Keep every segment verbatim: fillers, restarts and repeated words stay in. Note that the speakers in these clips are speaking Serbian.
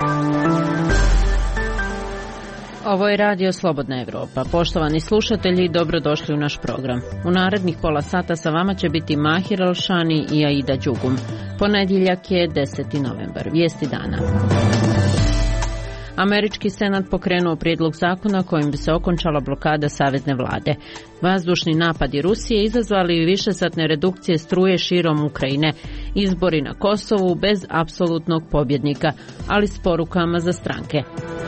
Ovo je Radio Slobodna Evropa. Poštovani slušatelji, dobrodošli u naš program. U narednih pola sata sa vama će biti Mahir Alšani i Aida Đugum. Ponedjeljak je deseti novembar. Vijesti dana. Američki senat pokrenuo prijedlog zakona kojim bi se okončala blokada savezne vlade. Vazdušni napadi Rusije izazvali višesatne redukcije struje širom Ukrajine, izbori na Kosovu bez apsolutnog pobjednika, ali s porukama za stranke.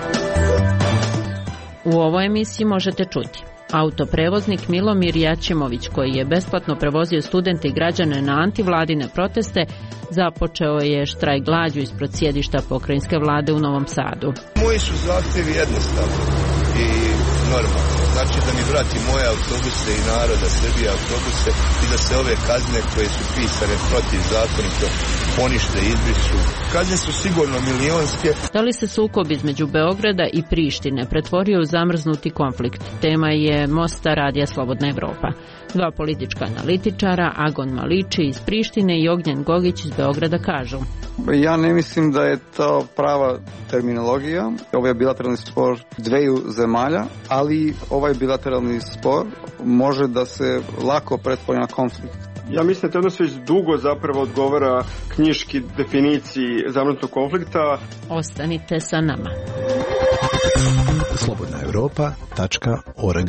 U ovoj emisiji možete čuti: autoprevoznik Milomir Jačimović, koji je besplatno prevozio studente i građane na antivladine proteste, započeo je štrajk glađu ispred sjedišta pokrajinske vlade u Novom Sadu. Moji su zahtjevi jednostavni i normalni. Znači da mi vrati moje autobuse i naroda Srbije autobuse i da se ove kazne koje su pisane protivzakonito ponište, izbrišu. Kazne su sigurno milionske. Da li se sukob između Beograda i Prištine pretvorio u zamrznuti konflikt? Tema je Mosta Radija Slobodna Evropa. Dva politička analitičara, Agon Maliči iz Prištine i Ognjen Gogić iz Beograda, kažu: ja ne mislim da je to prava terminologija. Ovo je bilateralni spor dveju zemalja, ali ovaj bilateralni spor može da se lako pretvori na konflikt. Ja mislim da te odnos već dugo zapravo odgovara knjiški definiciji zamrznutog konflikta. Ostanite sa nama. slobodna europa tačka org.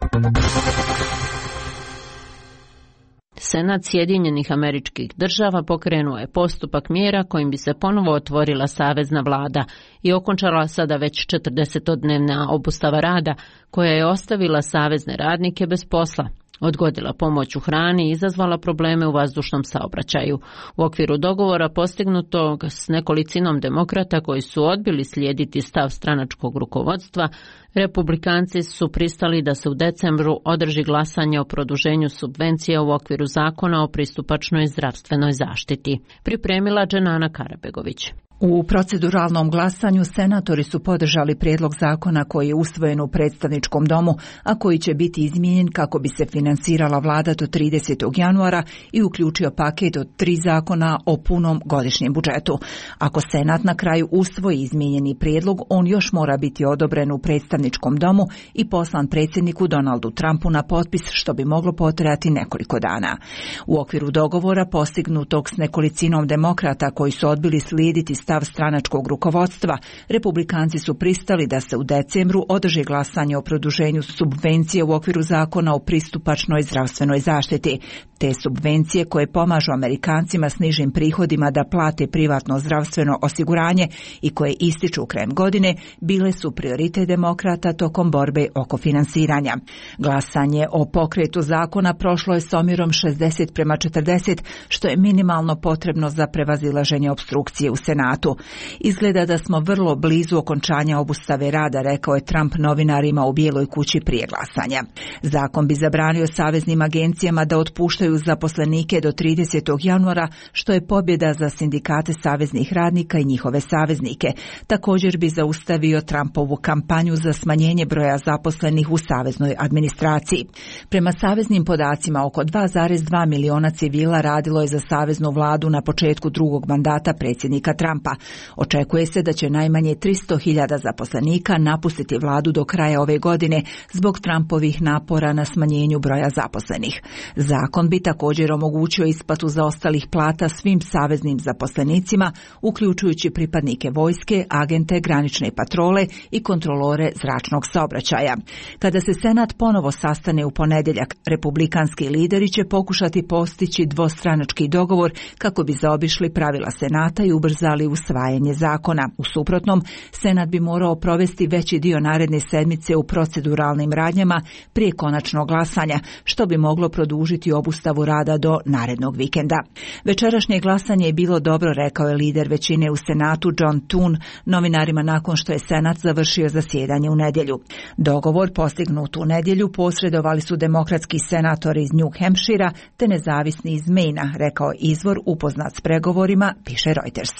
Senat Sjedinjenih Američkih Država pokrenuo je postupak mjera kojim bi se ponovo otvorila savezna vlada i okončala sada već četrdesetodnevna obustava rada koja je ostavila savezne radnike bez posla, odgodila pomoć u hrani i izazvala probleme u vazdušnom saobraćaju. U okviru dogovora postignutog s nekolicinom demokrata koji su odbili slijediti stav stranačkog rukovodstva, Republikanci su pristali da se u decembru održi glasanje o produženju subvencija u okviru zakona o pristupačnoj zdravstvenoj zaštiti. Pripremila Dženana Karabegović. U proceduralnom glasanju senatori su podržali prijedlog zakona koji je usvojen u predstavničkom domu, a koji će biti izmijenjen kako bi se finansirala vlada do tridesetog januara i uključio paket od tri zakona o punom godišnjem budžetu. Ako senat na kraju usvoji izmijenjeni prijedlog, on još mora biti odobren u predstavničkom domu i poslan predsjedniku Donaldu Trumpu na potpis, što bi moglo potrajati nekoliko dana. U okviru dogovora postignutog s nekolicinom demokrata koji su odbili slijediti stav stranačkog rukovodstva, Republikanci su pristali da se u decembru održi glasanje o produženju subvencije u okviru zakona o pristupačnoj zdravstvenoj zaštiti. Te subvencije koje pomažu Amerikancima s nižim prihodima da plate privatno zdravstveno osiguranje i koje ističu krajem godine, bile su prioritet demokrata tokom borbe oko finansiranja. Glasanje o pokretu zakona prošlo je s omjerom šezdeset prema četrdeset, što je minimalno potrebno za prevazilaženje opstrukcije u Senatu. Izgleda da smo vrlo blizu okončanja obustave rada, rekao je Trump novinarima u Bijeloj kući prije glasanja. Zakon bi zabranio saveznim agencijama da otpuštaju zaposlenike do tridesetog januara, što je pobjeda za sindikate saveznih radnika i njihove saveznike. Također bi zaustavio Trumpovu kampanju za smanjenje broja zaposlenih u saveznoj administraciji. Prema saveznim podacima, oko dva zarez dva miliona civila radilo je za saveznu vladu na početku drugog mandata predsjednika Trumpa. Očekuje se da će najmanje tristo hiljada zaposlenika napustiti vladu do kraja ove godine zbog Trumpovih napora na smanjenju broja zaposlenih. Zakon bi također omogućio isplatu zaostalih plata svim saveznim zaposlenicima, uključujući pripadnike vojske, agente, granične patrole i kontrolore zračnog saobraćaja. Kada se Senat ponovo sastane u ponedjeljak, republikanski lideri će pokušati postići dvostranački dogovor kako bi zaobišli pravila Senata i ubrzali usvajanje zakona. U suprotnom, Senat bi morao provesti veći dio naredne sedmice u proceduralnim radnjama prije konačnog glasanja, što bi moglo produžiti obustavu rada do narednog vikenda. Večerašnje glasanje je bilo dobro, rekao je lider većine u Senatu John Thune novinarima nakon što je Senat završio zasjedanje u nedjelju. Dogovor postignut u nedjelju posredovali su demokratski senatori iz New Hampshira te nezavisni iz Maina, rekao izvor upoznat s pregovorima, piše Reuters.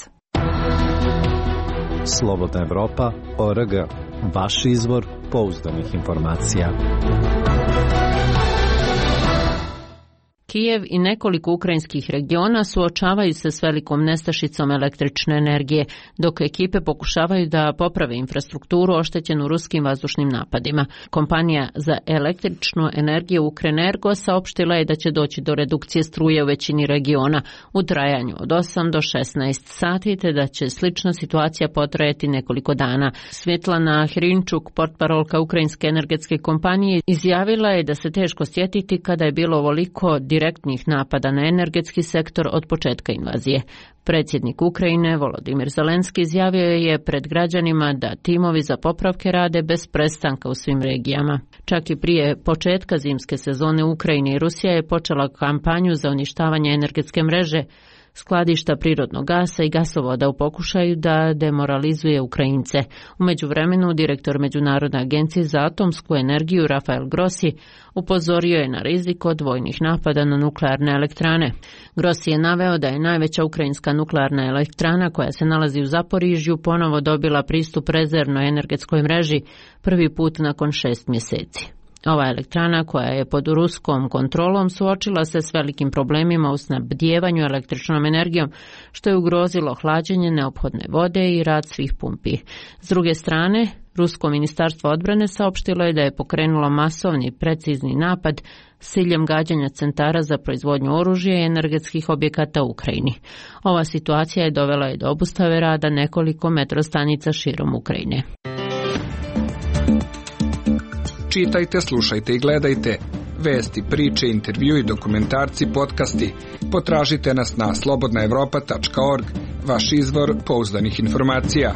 Slobodna Evropa, O R G, vaš izvor pouzdanih informacija. Kijev i nekoliko ukrajinskih regiona suočavaju se s velikom nestašicom električne energije, dok ekipe pokušavaju da poprave infrastrukturu oštećenu ruskim vazdušnim napadima. Kompanija za električnu energiju Ukrenergo saopštila je da će doći do redukcije struje u većini regiona u trajanju od osam do šesnaest sati, te da će slična situacija potrajati nekoliko dana. Svjetlana Hrinčuk, portparolka ukrajinske energetske kompanije, izjavila je da se teško sjetiti kada je bilo ovoliko direktnih napada na energetski sektor od početka invazije. Predsjednik Ukrajine Volodimir Zelenski izjavio je pred građanima da timovi za popravke rade bez prestanka u svim regijama. Čak i prije početka zimske sezone u Ukrajini i Rusija je počela kampanju za uništavanje energetske mreže, skladišta prirodnog gasa i gasovoda u pokušaju da demoralizuje Ukrajince. U međuvremenu direktor Međunarodne agencije za atomsku energiju Rafael Grossi upozorio je na rizik od vojnih napada na nuklearne elektrane. Grossi je naveo da je najveća ukrajinska nuklearna elektrana koja se nalazi u Zaporižju ponovo dobila pristup rezervnoj energetskoj mreži prvi put nakon šest mjeseci. Ova elektrana, koja je pod ruskom kontrolom, suočila se s velikim problemima u snabdijevanju električnom energijom, što je ugrozilo hlađenje neophodne vode i rad svih pumpi. S druge strane, Rusko ministarstvo odbrane saopštilo je da je pokrenulo masovni precizni napad s ciljem gađanja centara za proizvodnju oružja i energetskih objekata u Ukrajini. Ova situacija je dovela je do obustave rada nekoliko metrostanica širom Ukrajine. Čitajte, slušajte i gledajte. Vesti, priče, intervju i dokumentarci, podcasti. Potražite nas na slobodna evropa tačka org, vaš izvor pouzdanih informacija.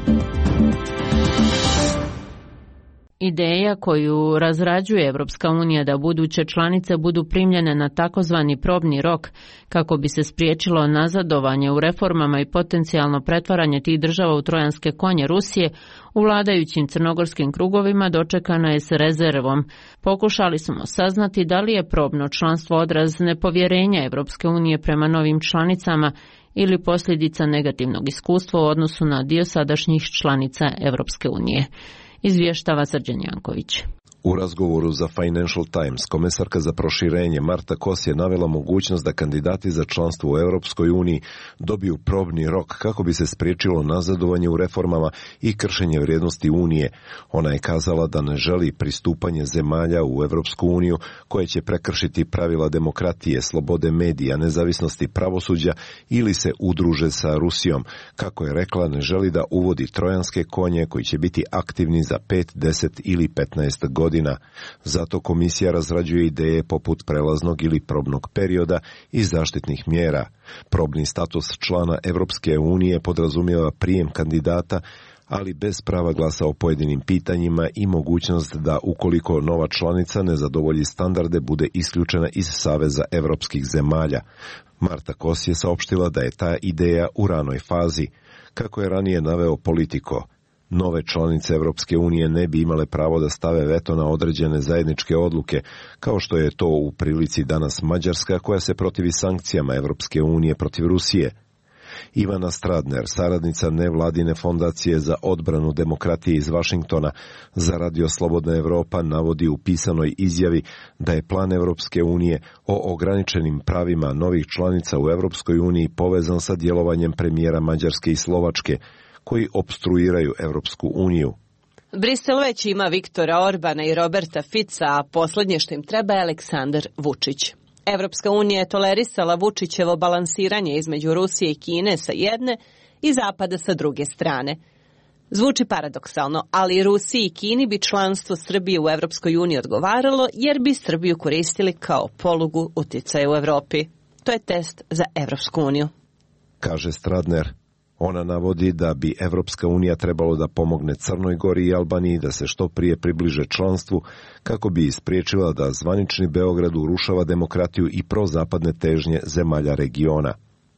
Ideja koju razrađuje Evropska unija da buduće članice budu primljene na takozvani probni rok kako bi se spriječilo nazadovanje u reformama i potencijalno pretvaranje tih država u trojanske konje Rusije, u vladajućim crnogorskim krugovima dočekana je s rezervom. Pokušali smo saznati da li je probno članstvo odraz nepovjerenja Evropske unije prema novim članicama ili posljedica negativnog iskustva u odnosu na dio sadašnjih članica Evropske unije. Izvještava Srđan Janković. U razgovoru za Financial Times, komesarka za proširenje Marta Kos je navela mogućnost da kandidati za članstvo u Europskoj uniji dobiju probni rok kako bi se spriječilo nazadovanje u reformama i kršenje vrijednosti Unije. Ona je kazala da ne želi pristupanje zemalja u Europsku uniju koje će prekršiti pravila demokratije, slobode medija, nezavisnosti pravosuđa ili se udruže sa Rusijom. Kako je rekla, ne želi da uvodi trojanske konje koji će biti aktivni za pet, deset ili petnaest godina. Zato komisija razrađuje ideje poput prelaznog ili probnog perioda i zaštitnih mjera. Probni status člana Evropske unije podrazumijeva prijem kandidata, ali bez prava glasa o pojedinim pitanjima i mogućnost da ukoliko nova članica ne zadovolji standarde bude isključena iz Saveza evropskih zemalja. Marta Kos je saopštila da je ta ideja u ranoj fazi. Kako je ranije naveo Politico, nove članice Evropske unije ne bi imale pravo da stave veto na određene zajedničke odluke, kao što je to u prilici danas Mađarska koja se protivi sankcijama Evropske unije protiv Rusije. Ivana Stradner, saradnica nevladine fondacije za odbranu demokratije iz Vašingtona za Radio Slobodna Evropa, navodi u pisanoj izjavi da je plan Evropske unije o ograničenim pravima novih članica u Evropskoj uniji povezan sa djelovanjem premijera Mađarske i Slovačke, koji opstruiraju Evropsku uniju. Brisel već ima Viktora Orbana i Roberta Fica, a posljednje što im treba je Aleksandar Vučić. Evropska unija je tolerisala Vučićevo balansiranje između Rusije i Kine sa jedne i Zapada sa druge strane. Zvuči paradoksalno, ali Rusiji i Kini bi članstvo Srbije u Evropskoj uniji odgovaralo jer bi Srbiju koristili kao polugu utjecaja u Evropi. To je test za Evropsku uniju, kaže Stradner. Ona navodi da bi Evropska unija trebalo da pomogne Crnoj Gori i Albaniji da se što prije približe članstvu kako bi ispriječila da zvanični Beograd urušava demokratiju i prozapadne težnje zemalja regiona.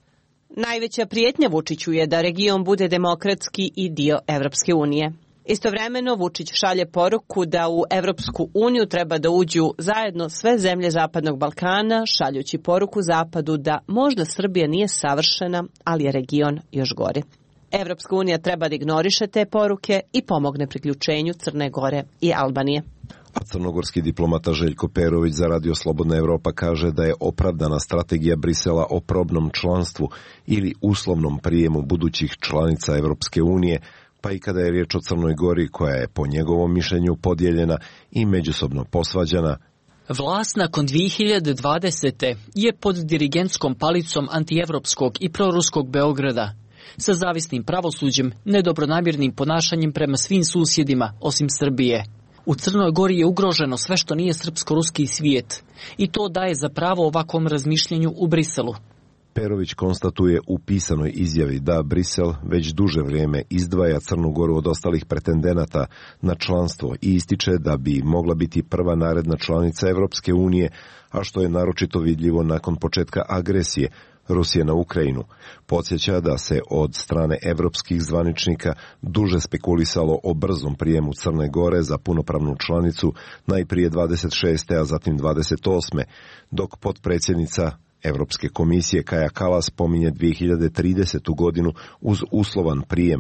Najveća prijetnja Vučiću je da region bude demokratski i dio Evropske unije. Istovremeno Vučić šalje poruku da u Evropsku uniju treba da uđu zajedno sve zemlje Zapadnog Balkana, šaljući poruku Zapadu da možda Srbija nije savršena, ali je region još gori. Evropska unija treba da ignoriše te poruke i pomogne priključenju Crne Gore i Albanije. A crnogorski diplomata Željko Perović za Radio Slobodna Evropa kaže da je opravdana strategija Brisela o probnom članstvu ili uslovnom prijemu budućih članica Evropske unije, pa i kada je riječ o Crnoj Gori koja je po njegovom mišljenju podijeljena i međusobno posvađana. Vlast nakon dvije hiljade dvadesete. je pod dirigentskom palicom antievropskog i proruskog Beograda, sa zavisnim pravosuđem, nedobronamjernim ponašanjem prema svim susjedima, osim Srbije. U Crnoj Gori je ugroženo sve što nije srpsko-ruski svijet i to daje za pravo ovakvom razmišljanju u Briselu. Perović konstatuje u pisanoj izjavi da Brisel već duže vrijeme izdvaja Crnu Goru od ostalih pretendenata na članstvo i ističe da bi mogla biti prva naredna članica Evropske unije, a što je naročito vidljivo nakon početka agresije Rusije na Ukrajinu. Podsjeća da se od strane evropskih zvaničnika duže spekulisalo o brzom prijemu Crne Gore za punopravnu članicu, najprije dvadeset šeste. a zatim dvadeset osme. dok potpredsjednica Evropske komisije Kaja Kallas spominje dvije hiljade tridesetu. godinu uz uslovan prijem.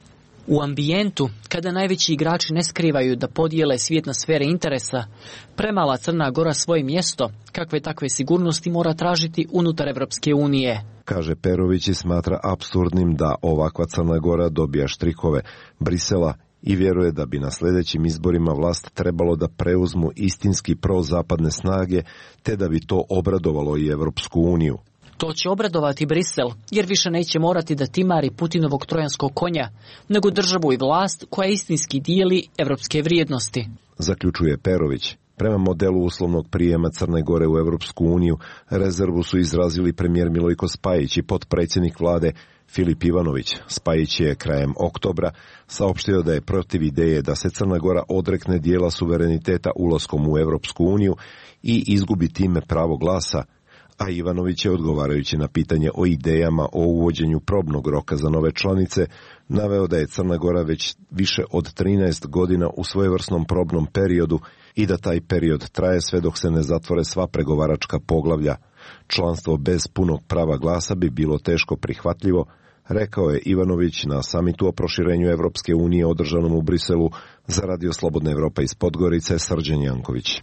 U ambijentu, kada najveći igrači ne skrivaju da podijele svijet na sfere interesa, premala Crna Gora svoje mjesto, kakve takve sigurnosti mora tražiti unutar Evropske unije. Kaže Perović i smatra apsurdnim da ovakva Crna Gora dobija štrikove Brisela i vjeruje da bi na sljedećim izborima vlast trebalo da preuzmu istinski prozapadne snage, te da bi to obradovalo i Evropsku uniju. To će obradovati Brisel, jer više neće morati da timari Putinovog trojanskog konja, nego državu i vlast koja istinski dijeli evropske vrijednosti. Zaključuje Perović. Prema modelu uslovnog prijema Crne Gore u Evropsku uniju, rezervu su izrazili premijer Milojko Spajić i potpredsjednik vlade Filip Ivanović. Spajić je krajem oktobra saopštio da je protiv ideje da se Crna Gora odrekne dijela suvereniteta ulaskom u Evropsku uniju i izgubi time pravo glasa, a Ivanović je, odgovarajući na pitanje o idejama o uvođenju probnog roka za nove članice, naveo da je Crna Gora već više od trinaest godina u svojevrsnom probnom periodu i da taj period traje sve dok se ne zatvore sva pregovaračka poglavlja. Članstvo bez punog prava glasa bi bilo teško prihvatljivo, rekao je Ivanović na samitu o proširenju Evropske unije održanom u Briselu za Radio Slobodna Evropa iz Podgorice, Srđan Janković.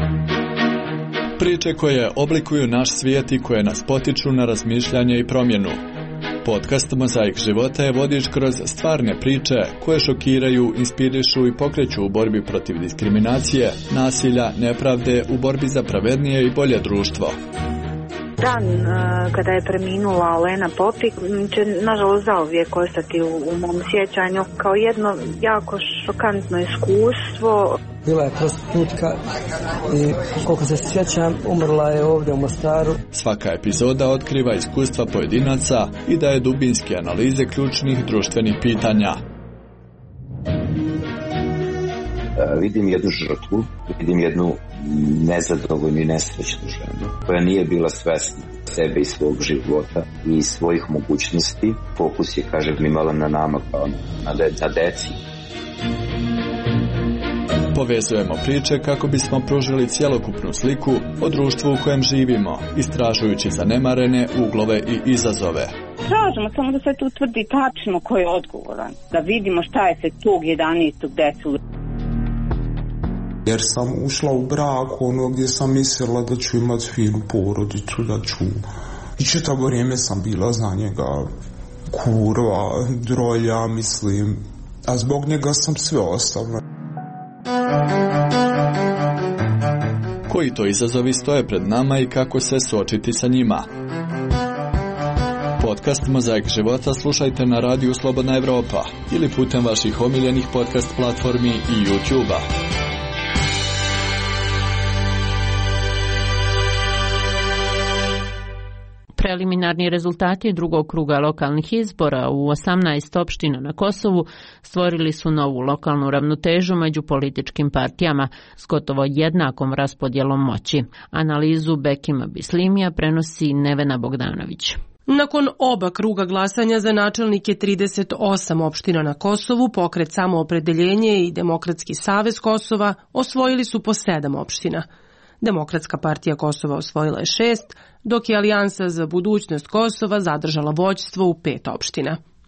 Priče koje oblikuju naš svijet i koje nas potiču na razmišljanje i promjenu. Podcast Mozaik života je vodič kroz stvarne priče koje šokiraju, inspirišu i pokreću u borbi protiv diskriminacije, nasilja, nepravde, u borbi za pravednije i bolje društvo. Dan kada je preminula Olena Popik će nažalost zauvijek ostati u, u mom sjećanju kao jedno jako šokantno iskustvo. Bila je prostitutka i koliko se sjećam umrla je ovdje u Mostaru. Svaka epizoda otkriva iskustva pojedinaca i daje dubinske analize ključnih društvenih pitanja. Vidim jednu žrtvu, vidim jednu nezadovoljnu i nesrećnu ženu koja nije bila svesna sebe i svog života i svojih mogućnosti. Fokus je, kažem, imala na nama kao na, de, na deci. Povezujemo priče kako bismo pružili cjelokupnu sliku o društvu u kojem živimo, istražujući zanemarene uglove i izazove. Tražimo samo da se tu utvrdi tačno ko je odgovoran, da vidimo šta je se tog jedanaestog desilo. Jer sam ušla u brak ono gdje sam mislila da ću imati finu porodicu, da ću... I čitavo vrijeme sam bila za njega kurva, drolja, mislim, a zbog njega sam sve ostavila. Koji to izazovi stoje pred nama i kako se suočiti sa njima? Podcast Mozaik života slušajte na Radiju Slobodna Evropa ili putem vaših omiljenih podcast platformi i YouTube-a. Preliminarni rezultati drugog kruga lokalnih izbora u osamnaest opština na Kosovu stvorili su novu lokalnu ravnotežu među političkim partijama s gotovo jednakom raspodjelom moći. Analizu Bekima Bislimija prenosi Nevena Bogdanović. Nakon oba kruga glasanja za načelnike trideset osam opština na Kosovu, Pokret Samoopredeljenje i Demokratski savez Kosova osvojili su po sedam opština. Demokratska partija Kosova osvojila je šest, dok je Alijansa za budućnost Kosova zadržala vođstvo u pet opština.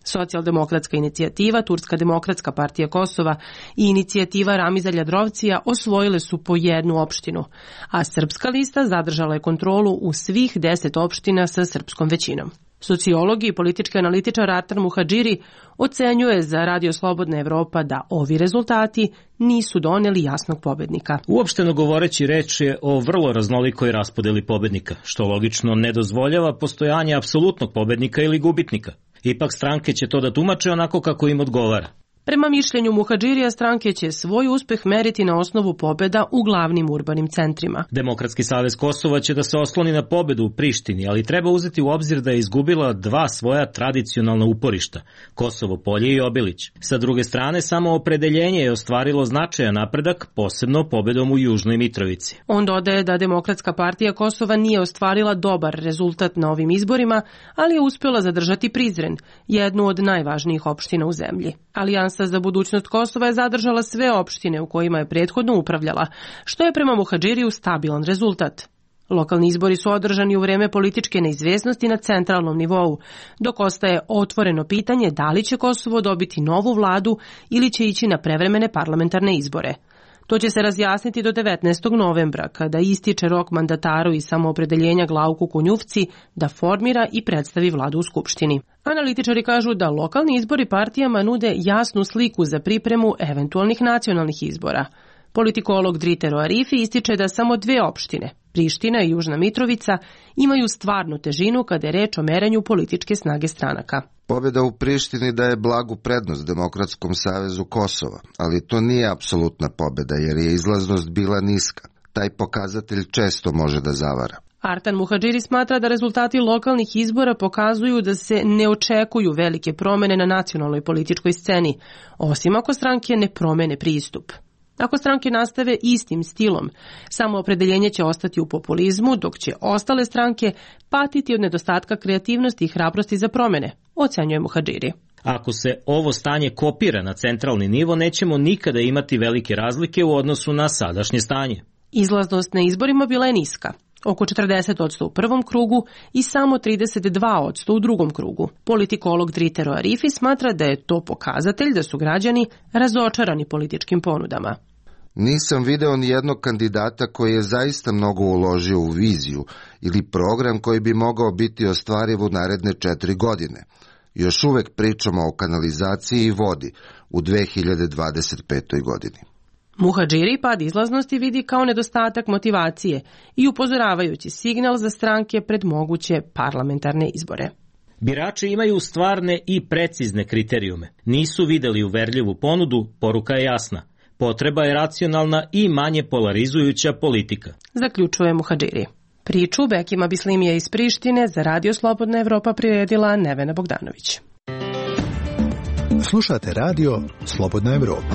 Socijaldemokratska inicijativa, Turska demokratska partija Kosova i inicijativa Ramiza Ljadrovcija osvojile su po jednu opštinu, a Srpska lista zadržala je kontrolu u svih deset opština sa srpskom većinom. Sociolog i politički analitičar Artan Muhadžiri ocenjuje za Radio Slobodna Evropa da ovi rezultati nisu doneli jasnog pobednika. Uopšteno govoreći, reč je o vrlo raznolikoj raspodeli pobednika, što logično ne dozvoljava postojanje apsolutnog pobednika ili gubitnika. Ipak stranke će to da tumače onako kako im odgovara. Prema mišljenju Muhadžirija, stranke će svoj uspeh meriti na osnovu pobeda u glavnim urbanim centrima. Demokratski savez Kosova će da se osloni na pobedu u Prištini, ali treba uzeti u obzir da je izgubila dva svoja tradicionalna uporišta, Kosovo Polje i Obilić. Sa druge strane, samo opredeljenje je ostvarilo značajan napredak, posebno pobedom u Južnoj Mitrovici. On dodaje da Demokratska partija Kosova nije ostvarila dobar rezultat na ovim izborima, ali je uspjela zadržati Prizren, jednu od najvažnijih opština u zemlji. Alijansa za budućnost Kosova je zadržala sve opštine u kojima je prethodno upravljala, što je prema Muhadžiriju stabilan rezultat. Lokalni izbori su održani u vreme političke neizvjesnosti na centralnom nivou, dok ostaje otvoreno pitanje da li će Kosovo dobiti novu vladu ili će ići na prevremene parlamentarne izbore. To će se razjasniti do devetnaestog novembra, kada ističe rok mandataru i samoopredeljenja Glauku Kunjufci da formira i predstavi vladu u Skupštini. Analitičari kažu da lokalni izbori partijama nude jasnu sliku za pripremu eventualnih nacionalnih izbora. Politikolog Dritero Arifi ističe da samo dve opštine, Priština i Južna Mitrovica, imaju stvarnu težinu kada je reč o merenju političke snage stranaka. Pobjeda u Prištini daje blagu prednost Demokratskom savezu Kosova, ali to nije apsolutna pobjeda jer je izlaznost bila niska. Taj pokazatelj često može da zavara. Artan Muhadžiri smatra da rezultati lokalnih izbora pokazuju da se ne očekuju velike promjene na nacionalnoj političkoj sceni, osim ako stranke ne promene pristup. Ako stranke nastave istim stilom, samoopredeljenje će ostati u populizmu, dok će ostale stranke patiti od nedostatka kreativnosti i hrabrosti za promjene, ocenjuje Muhadžiri. Ako se ovo stanje kopira na centralni nivo, nećemo nikada imati velike razlike u odnosu na sadašnje stanje. Izlaznost na izborima bila je niska, oko četrdeset posto u prvom krugu i samo trideset dva posto u drugom krugu. Politikolog Dritero Arifi smatra da je to pokazatelj da su građani razočarani političkim ponudama. Nisam video ni jednog kandidata koji je zaista mnogo uložio u viziju ili program koji bi mogao biti ostvariv u naredne četiri godine. Još uvek pričamo o kanalizaciji i vodi u dve hiljade dvadeset petoj godini. Muhadžiri pad izlaznosti vidi kao nedostatak motivacije i upozoravajući signal za stranke pred moguće parlamentarne izbore. Birači imaju stvarne i precizne kriterijume. Nisu videli uverljivu ponudu, poruka je jasna. Potreba je racionalna i manje polarizujuća politika. Zaključuje Muhadžiri. Priču Bekima Bislimija iz Prištine za Radio Slobodna Evropa priredila Nevena Bogdanović. Slušate Radio Slobodna Evropa.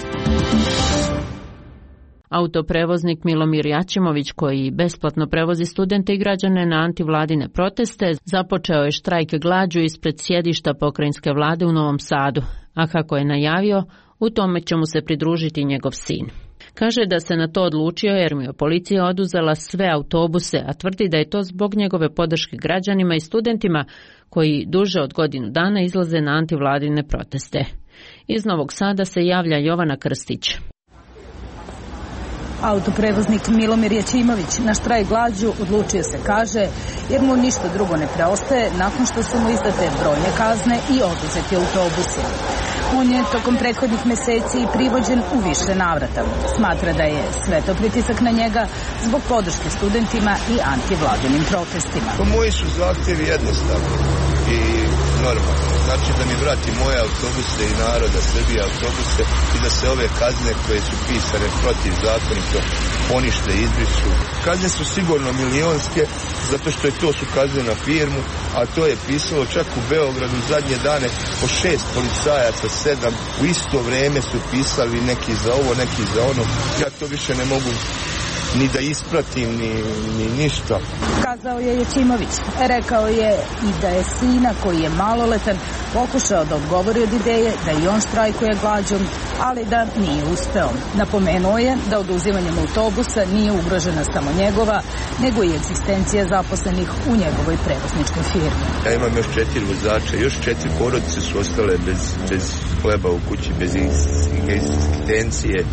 Autoprevoznik Milomir Jačimović, koji besplatno prevozi studente i građane na antivladine proteste, započeo je štrajk glađu ispred sjedišta pokrajinske vlade u Novom Sadu, a kako je najavio, u tome će mu se pridružiti njegov sin. Kaže da se na to odlučio jer mu je policija oduzela sve autobuse, a tvrdi da je to zbog njegove podrške građanima i studentima koji duže od godinu dana izlaze na antivladine proteste. Iz Novog Sada se javlja Jovana Krstić. Autoprevoznik Milomir Jačimović na štrajk glađu odlučio se, kaže, jer mu ništa drugo ne preostaje nakon što su mu izdate brojne kazne i oduzeti autobusi. On je tokom prethodnih meseci privođen u više navrata. Smatra da je sve to pritisak na njega zbog podrške studentima i antivladinim protestima. Pa moji su zahtjevi jednostavni i normalni. Znači da mi vrati moje autobuse i naroda Srbije autobuse i da se ove kazne koje su pisane protiv zakonito ponište, izbrišu. Kazne su sigurno milionske, zato što je to su kazne na firmu, a to je pisalo čak u Beogradu zadnje dane po šest policajaca, sedam, u isto vreme su pisali neki za ovo, neki za ono. Ja to više ne mogu ni da ispratim, ni, ni ništa. Kazao je Jećimović. Rekao je i da je sina koji je maloletan pokušao da odgovori od ideje da i on štrajkuje glađom, ali da nije uspeo. Napomenuo je da oduzimanjem autobusa nije ugrožena samo njegova, nego i egzistencija zaposlenih u njegovoj prevozničkoj firmi. Ja imam još četiri vozača, još četiri porodice su ostale bez, bez hleba u kući, bez egzistencije.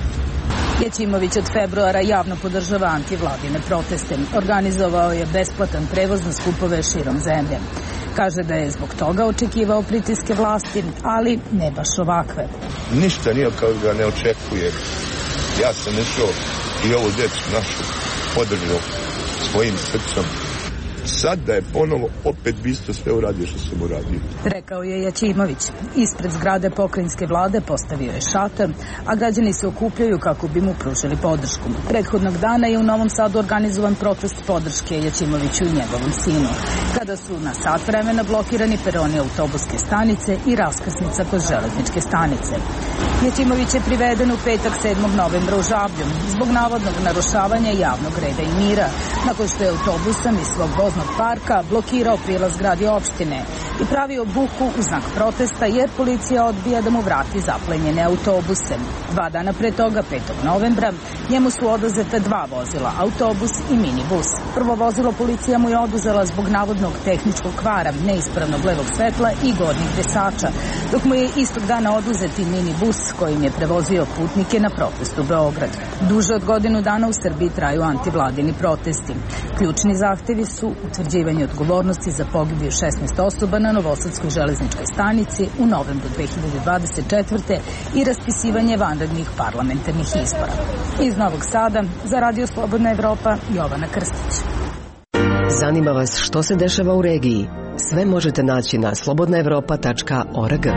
Jećimović od februara javno podržava antivladine proteste. Organizovao je besplatan prevoz na skupove širom zemlje. Kaže da je zbog toga očekivao pritiske vlasti, ali ne baš ovakve. Ništa nije kao ga ne očekuje. Ja sam išao i ovu djecu našu podržao svojim srcom. Sad da je ponovo, opet bi isto sve uradio što sam uradio. Rekao je Jećimović. Ispred zgrade pokrajinske vlade postavio je šator, a građani se okupljaju kako bi mu pružili podršku. Prethodnog dana je u Novom Sadu organizovan protest podrške Jećimoviću i njegovom sinu, kada su na sat vremena blokirani peroni autobuske stanice i raskrsnica kod železničke stanice. Jećimović je priveden u petak sedmog novembra u Žablju zbog navodnog narušavanja javnog reda i mira, nakon što je autobusom iz svog voznog parka blokirao prilaz zgradi opštine i pravio buku u znak protesta jer policija odbija da mu vrati zaplenjene autobuse. Dva dana pre toga, petog novembra, njemu su oduzete dva vozila, autobus i minibus. Prvo vozilo policija mu je oduzela zbog navodnog tehničkog kvara, neispravnog levog svetla i gornjih dresača, dok mu je istog dana oduzeti minibus kojim je prevozio putnike na protest u Beograd. Duže od godinu dana u Srbiji traju antivladini protesti. Ključni zahtevi su utvrđivanje odgovornosti za pogibiju šesnaest osoba na Novosadskoj železničkoj stanici u novembru dve hiljade dvadeset četvrte i raspisivanje vanrednih parlamentarnih izbora. Iz Novog Sada za Radio Slobodna Evropa, Jovana Krstić. Zanima vas što se dešava u regiji? Sve možete naći na slobodna evropa tačka org.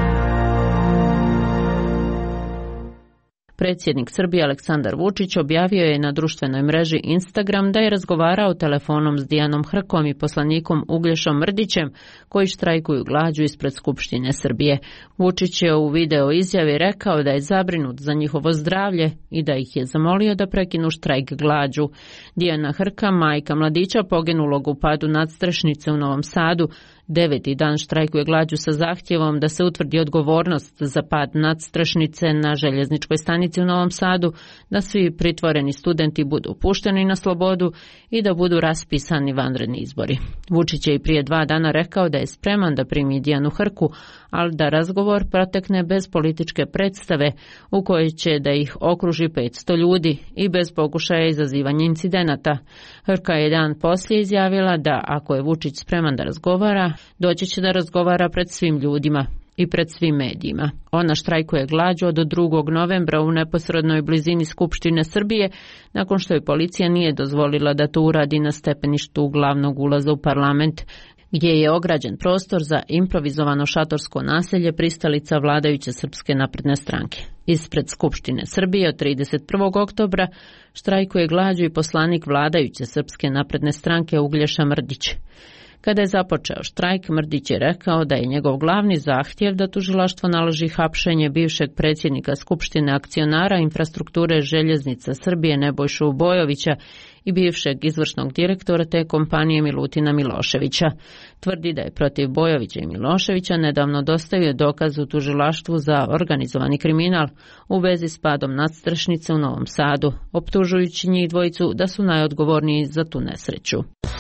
Predsjednik Srbije Aleksandar Vučić objavio je na društvenoj mreži Instagram da je razgovarao telefonom s Dijanom Hrkom i poslanikom Uglješom Mrdićem, koji štrajkuju glađu ispred Skupštine Srbije. Vučić je u video izjavi rekao da je zabrinut za njihovo zdravlje i da ih je zamolio da prekinu štrajk glađu. Dijana Hrka, majka mladića poginulog u padu nadstrešnice u Novom Sadu, deveti dan štrajkuje glađu sa zahtjevom da se utvrdi odgovornost za pad nadstrešnice na željezničkoj stanici u Novom Sadu, da svi pritvoreni studenti budu pušteni na slobodu i da budu raspisani vanredni izbori. Vučić je i prije dva dana rekao da je spreman da primi Dijanu Hrku, ali da razgovor protekne bez političke predstave u kojoj će da ih okruži petsto ljudi i bez pokušaja izazivanja incidenata. Hrka je dan poslije izjavila da ako je Vučić spreman da razgovara, doći će da razgovara pred svim ljudima i pred svim medijima. Ona štrajkuje glađu od drugog novembra u neposrednoj blizini Skupštine Srbije, nakon što je policija nije dozvolila da to uradi na stepeništu glavnog ulaza u parlament, gdje je ograđen prostor za improvizovano šatorsko naselje pristalica vladajuće Srpske napredne stranke. Ispred Skupštine Srbije od trideset prvog oktobra štrajkuje glađu i poslanik vladajuće Srpske napredne stranke Uglješa Mrdić. Kada je započeo štrajk, Mrdić je rekao da je njegov glavni zahtjev da tužilaštvo naloži hapšenje bivšeg predsjednika Skupštine akcionara infrastrukture željeznica Srbije Nebojšu Bojovića i bivšeg izvršnog direktora te kompanije Milutina Miloševića. Tvrdi da je protiv Bojovića i Miloševića nedavno dostavio dokaz u tužilaštvu za organizovani kriminal u vezi s padom nadstrešnice u Novom Sadu, optužujući njih dvojicu da su najodgovorniji za tu nesreću.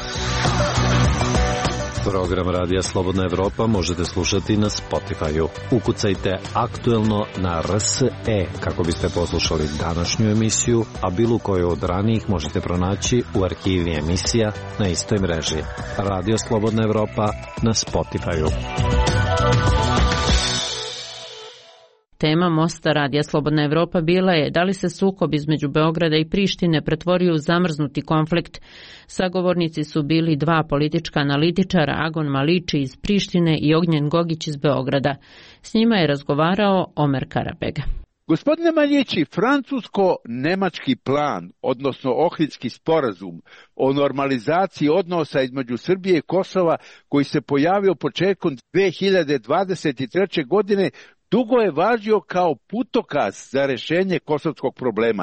Program Radija Slobodna Evropa možete slušati na Spotify-u. Ukucajte aktuelno na R S E kako biste poslušali današnju emisiju, a bilo koju od ranijih možete pronaći u arhivi emisija na istoj mreži. Radio Slobodna Evropa na Spotify-u. Tema mosta Radija Slobodna Evropa bila je da li se sukob između Beograda i Prištine pretvorio u zamrznuti konflikt. Sagovornici su bili dva politička analitičara, Agon Maliči iz Prištine i Ognjen Gogić iz Beograda. S njima je razgovarao Omer Karabega. Gospodine Maljići, francusko-nemački plan, odnosno Ohridski sporazum o normalizaciji odnosa između Srbije i Kosova, koji se pojavio početkom dve hiljade dvadeset treće. godine, dugo je važio kao putokaz za rešenje kosovskog problema.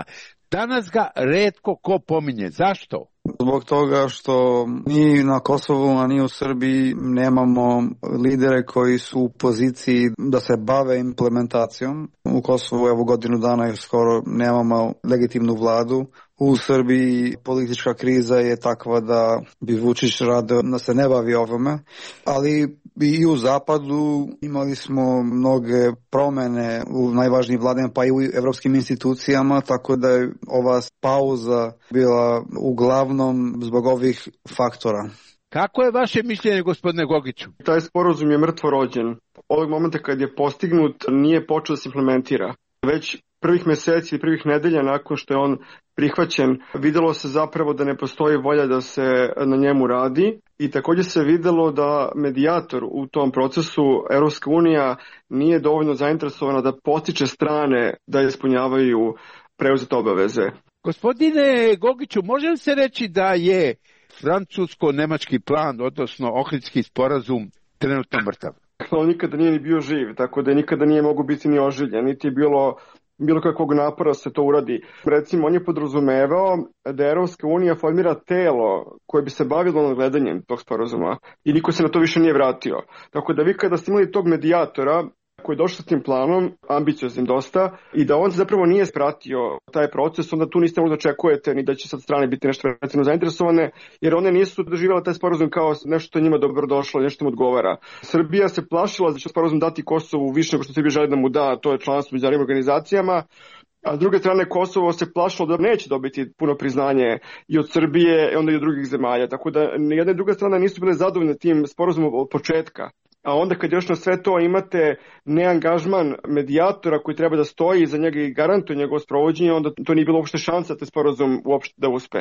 Danas ga retko ko pominje. Zašto? Zbog toga što ni na Kosovu, a ni u Srbiji nemamo lidere koji su u poziciji da se bave implementacijom. U Kosovu evo godinu dana još skoro nemamo legitimnu vladu. U Srbiji politička kriza je takva da bi Vučić radio da se ne bavi ovome, ali i u Zapadu imali smo mnoge promene u najvažnijim vladama, pa i u evropskim institucijama, tako da je ova pauza bila uglavnom zbog ovih faktora. Kako je vaše mišljenje, gospodine Gogiću? Taj sporazum je mrtvo rođen. Ovog momenta kad je postignut nije počeo da se implementira. Već prvih meseci i prvih nedelja nakon što je on prihvaćen, videlo se zapravo da ne postoji volja da se na njemu radi i također se videlo da medijator u tom procesu, Evropska unija, nije dovoljno zainteresovana da potiče strane da ispunjavaju preuzete obaveze. Gospodine Gogiću, može li se reći da je francusko-nemački plan, odnosno Ohridski sporazum, trenutno mrtav? On nikada nije ni bio živ, tako da nikada nije mogu biti ni oživljen, niti je bilo bilo kakvog napora se to uradi. Recimo, on je podrazumevao da Evropska unija formira telo koje bi se bavilo nadgledanjem tog sporazuma i niko se na to više nije vratio. Tako da vi kada ste imali tog medijatora koji je došao s tim planom, ambicioznim dosta, i da on zapravo nije spratio taj proces, onda tu niste možda očekujete ni da će sad strane biti nešto recimo zainteresovane, jer one nisu doživjela taj sporazum kao nešto što njima dobro došlo, nešto im odgovara. Srbija se plašila da će sporazum dati Kosovu više nego što Srbija želi da mu da, to je članstvo u međunarodnim organizacijama, a s druge strane Kosovo se plašilo da neće dobiti puno priznanje i od Srbije i onda i od drugih zemalja, tako da jedna i druga strana nisu bile zadovoljne tim sporazumom od početka. A onda kad još na sve to imate neangažman medijatora koji treba da stoji iza njega i garantuje njegovo sprovođenje, onda to nije bilo uopšte šansa da sporazum uopšte da uspe.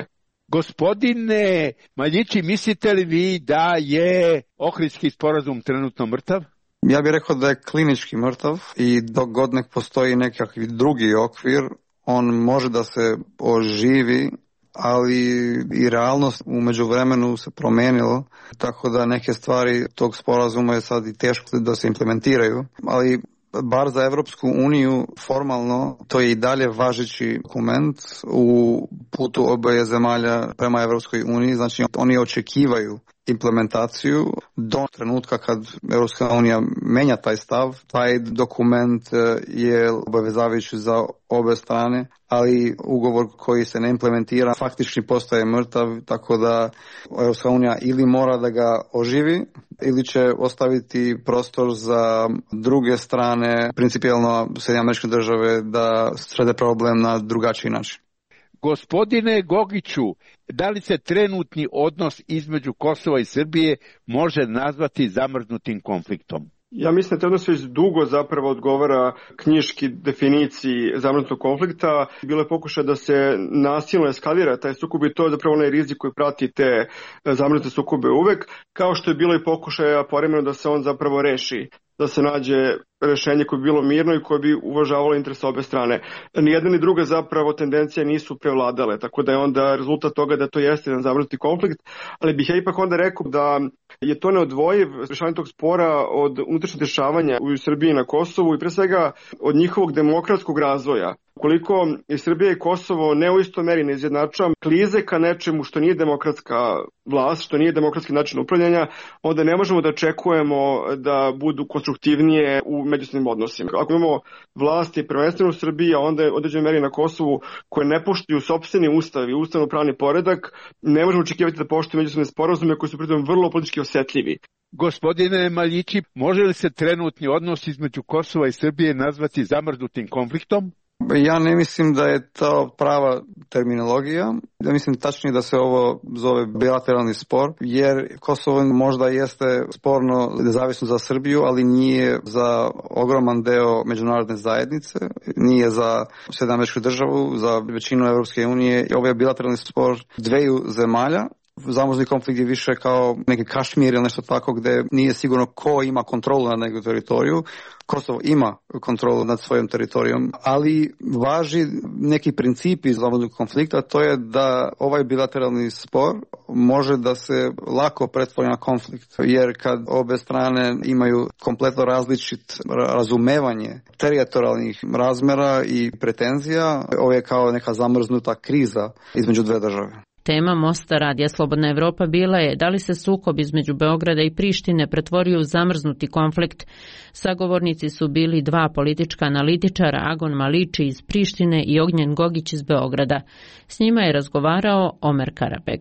Gospodine Maljići, mislite li vi da je Ohridski sporazum trenutno mrtav? Ja bih rekao da je klinički mrtav i dok god nek postoji nekakvi drugi okvir, on može da se oživi, ali i realnost u međuvremenu se promenilo, tako da neke stvari tog sporazuma je sad i teško da se implementiraju, ali bar za Evropsku uniju formalno to je i dalje važeći dokument u putu oboje zemalja prema Evropskoj uniji, znači oni očekivaju implementaciju do trenutka kad Evropska unija menja taj stav. Taj dokument je obavezavajući za obe strane, ali ugovor koji se ne implementira faktički postaje mrtav, tako da Evropska unija ili mora da ga oživi ili će ostaviti prostor za druge strane, principijelno Sjedinjene Američke Države, da srede problem na drugačiji način. Gospodine Gogiću, da li se trenutni odnos između Kosova i Srbije može nazvati zamrznutim konfliktom? Ja mislim da te odnos već dugo zapravo odgovara knjiški definiciji zamrznutog konflikta. Bilo je pokušaj da se nasilno eskalira taj sukob i to je zapravo onaj rizik koji prati te zamrznute sukobe uvek, kao što je bilo i pokušaja povremeno da se on zapravo reši, da se nađe rešenje koje bi bilo mirno i koje bi uvažavalo interese obe strane. Ni jedna ni druga zapravo tendencije nisu prevladale, tako da je onda rezultat toga da to jeste jedan zamrznuti konflikt, ali bih ja ipak onda rekao da je to neodvojiv rešavanje tog spora od unutrašnjih dešavanja u Srbiji na Kosovu i pre svega od njihovog demokratskog razvoja. Ukoliko je Srbija i Kosovo ne u istoj meri ne izjednačava klize ka nečemu što nije demokratska vlast, što nije demokratski način upravljanja, onda ne možemo da očekujemo da budu konstruktivnije u međusobnim odnosima. Ako imamo vlasti prvenstveno u Srbiji, a onda u određenoj meri na Kosovu koje ne poštuju sopstveni ustav i ustavno-pravni poredak, ne možemo očekivati da poštuju međusobne sporazume koji su pritom vrlo politički osetljivi. Gospodine Maljići, može li se trenutni odnos između Kosova i Srbije nazvati zamrznutim konfliktom? Ja ne mislim da je to prava terminologija. Ja mislim tačnije da se ovo zove bilateralni spor, jer Kosovo možda jeste sporno nezavisno za Srbiju, ali nije za ogroman deo međunarodne zajednice, nije za Sjedinjene Američke Države, za većinu Evropske unije. Ovo je bilateralni spor dveju zemalja Zamrzni konflikt je više kao neki Kašmir ili nešto tako gdje nije sigurno ko ima kontrolu nad nekom teritoriju. Kosovo ima kontrolu nad svojim teritorijom, ali važi neki princip iz zamrznog konflikta, to je da ovaj bilateralni spor može da se lako pretvori na konflikt, jer kad obe strane imaju kompletno različit razumevanje teritorijalnih razmera i pretenzija, ovo je kao neka zamrznuta kriza između dve države. Tema Mosta Radija Slobodna Evropa bila je da li se sukob između Beograda i Prištine pretvorio u zamrznuti konflikt. Sagovornici su bili dva politička analitičara, Agon Maliči iz Prištine i Ognjen Gogić iz Beograda. S njima je razgovarao Omer Karabeg.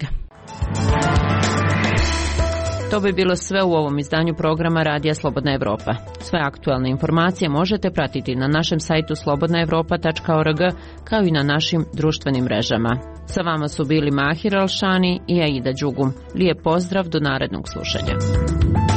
To bi bilo sve u ovom izdanju programa Radija Slobodna Evropa. Sve aktualne informacije možete pratiti na našem sajtu slobodna evropa tačka org kao i na našim društvenim mrežama. Sa vama su bili Mahir Alšani i Aida Đugum. Lijep pozdrav do narednog slušanja.